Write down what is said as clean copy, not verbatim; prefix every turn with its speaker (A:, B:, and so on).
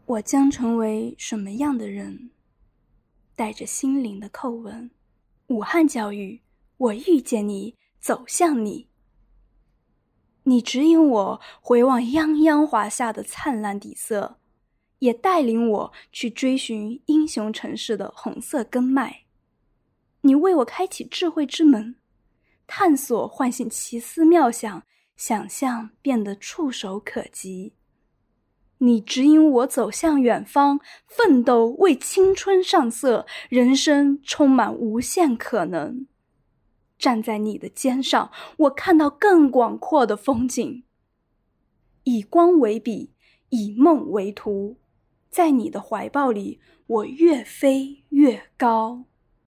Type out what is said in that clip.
A: 我将成为什么样的人？带着心灵的叩问，武汉教育，我遇见你，走向你。你指引我回望泱泱华夏的灿烂底色，也带领我去追寻英雄城市的红色根脉。你为我开启智慧之门，探索唤醒奇思妙想，想象变得触手可及。你指引我走向远方，奋斗为青春上色，人生充满无限可能。站在你的肩上，我看到更广阔的风景。以光为笔，以梦为图，在你的怀抱里，我越飞越高。